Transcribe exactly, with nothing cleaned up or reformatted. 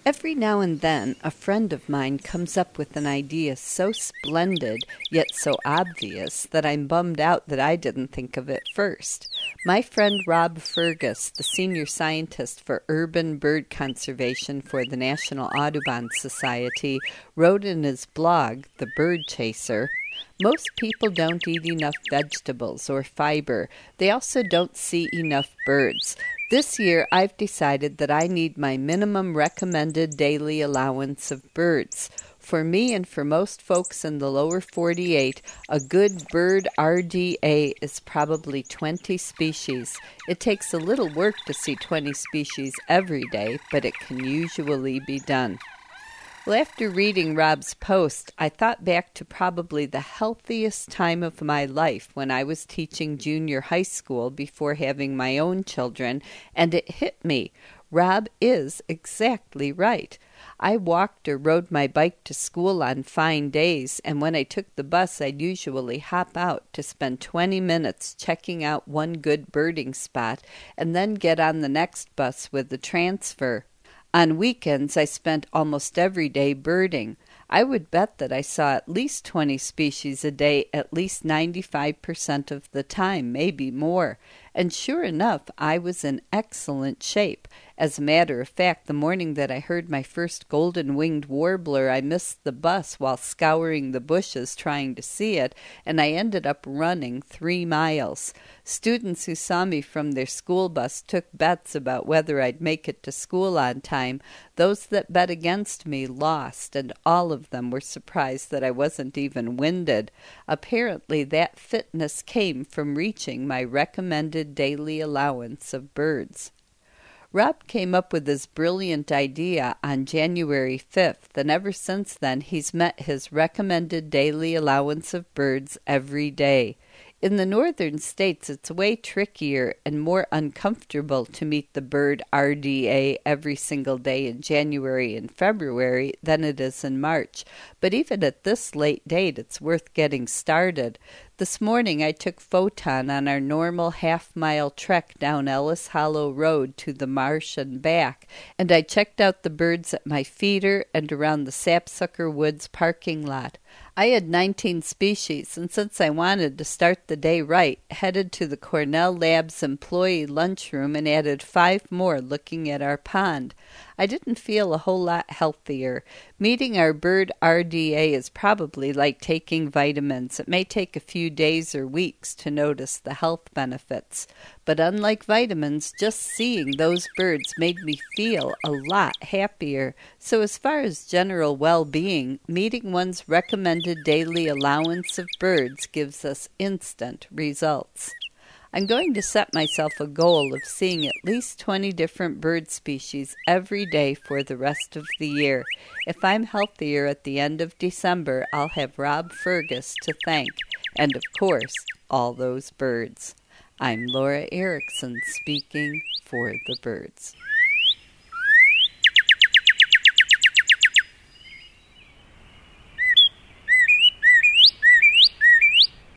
Every now and then, a friend of mine comes up with an idea so splendid, yet so obvious, that I'm bummed out that I didn't think of it first. My friend Rob Fergus, the senior scientist for urban bird conservation for the National Audubon Society, wrote in his blog, The Bird Chaser, "Most people don't eat enough vegetables or fiber. They also don't see enough birds. This year, I've decided that I need my minimum recommended daily allowance of birds. For me and for most folks in the lower forty-eight, a good bird R D A is probably twenty species. It takes a little work to see twenty species every day, but it can usually be done." Well, after reading Rob's post, I thought back to probably the healthiest time of my life when I was teaching junior high school before having my own children, and it hit me. Rob is exactly right. I walked or rode my bike to school on fine days, and when I took the bus, I'd usually hop out to spend twenty minutes checking out one good birding spot and then get on the next bus with the transfer. On weekends, I spent almost every day birding. I would bet that I saw at least twenty species a day at least ninety-five percent of the time, maybe more. And sure enough, I was in excellent shape. As a matter of fact, the morning that I heard my first golden-winged warbler, I missed the bus while scouring the bushes trying to see it, and I ended up running three miles. Students who saw me from their school bus took bets about whether I'd make it to school on time. Those that bet against me lost, and all of them were surprised that I wasn't even winded. Apparently, that fitness came from reaching my recommended daily allowance of birds. Rob came up with this brilliant idea on January fifth, and ever since then he's met his recommended daily allowance of birds every day. In the northern states, it's way trickier and more uncomfortable to meet the bird R D A every single day in January and February than it is in March. But even at this late date, it's worth getting started. This morning I took Photon on our normal half-mile trek down Ellis Hollow Road to the marsh and back, and I checked out the birds at my feeder and around the Sapsucker Woods parking lot. I had nineteen species, and since I wanted to start the day right, headed to the Cornell Labs employee lunchroom and added five more looking at our pond. I didn't feel a whole lot healthier. Meeting our bird R D A is probably like taking vitamins. It may take a few days or weeks to notice the health benefits. But unlike vitamins, just seeing those birds made me feel a lot happier. So as far as general well-being, meeting one's recommended daily allowance of birds gives us instant results. I'm going to set myself a goal of seeing at least twenty different bird species every day for the rest of the year. If I'm healthier at the end of December, I'll have Rob Fergus to thank, and of course, all those birds. I'm Laura Erickson speaking for the birds.